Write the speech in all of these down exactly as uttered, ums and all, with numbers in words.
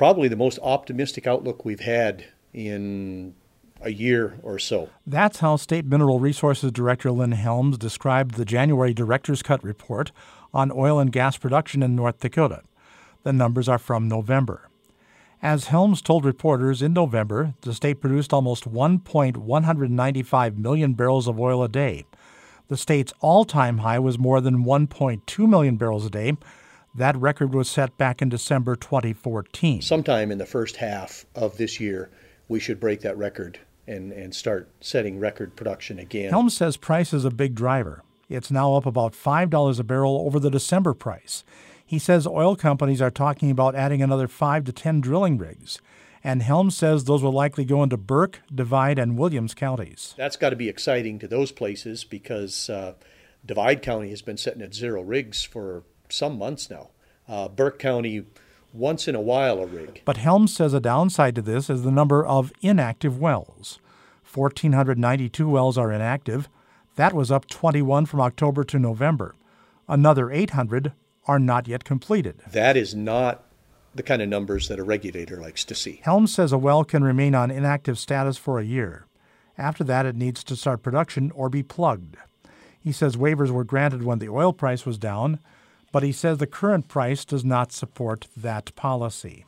probably the most optimistic outlook we've had in a year or so. That's how State Mineral Resources Director Lynn Helms described the January Director's Cut report on oil and gas production in North Dakota. The numbers are from November. As Helms told reporters, in November, the state produced almost one point one nine five million barrels of oil a day. The state's all-time high was more than one point two million barrels a day. That record was set back in December twenty fourteen. Sometime in the first half of this year, we should break that record and, and start setting record production again. Helms says price is a big driver. It's now up about five dollars a barrel over the December price. He says oil companies are talking about adding another five to ten drilling rigs. And Helms says those will likely go into Burke, Divide, and Williams counties. That's got to be exciting to those places because uh, Divide County has been sitting at zero rigs for some months now. Uh, Burke County, once in a while a rig. But Helms says a downside to this is the number of inactive wells. one thousand four hundred ninety-two wells are inactive. That was up twenty-one from October to November. Another eight hundred are not yet completed. That is not the kind of numbers that a regulator likes to see. Helms says a well can remain on inactive status for a year. After that, it needs to start production or be plugged. He says waivers were granted when the oil price was down, but he says the current price does not support that policy.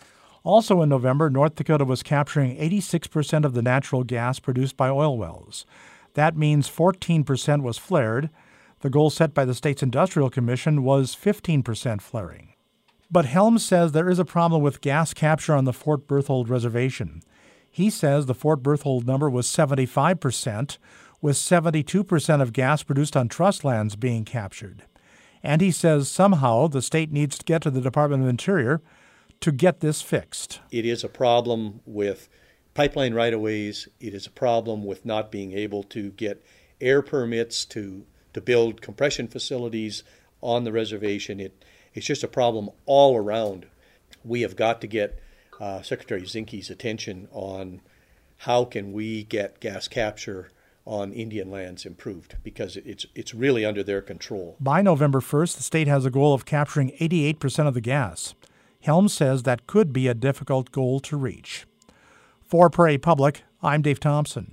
Also in November, North Dakota was capturing eighty-six percent of the natural gas produced by oil wells. That means fourteen percent was flared. The goal set by the state's Industrial Commission was fifteen percent flaring. But Helms says there is a problem with gas capture on the Fort Berthold Reservation. He says the Fort Berthold number was seventy-five percent, with seventy-two percent of gas produced on trust lands being captured. And he says somehow the state needs to get to the Department of Interior to get this fixed. It is a problem with pipeline right-of-ways. It is a problem with not being able to get air permits to, to build compression facilities on the reservation. It, it's just a problem all around. We have got to get uh, Secretary Zinke's attention on how can we get gas capture on Indian lands improved, because it's it's really under their control. By November first, the state has a goal of capturing eighty-eight percent of the gas. Helms says that could be a difficult goal to reach. For Prairie Public, I'm Dave Thompson.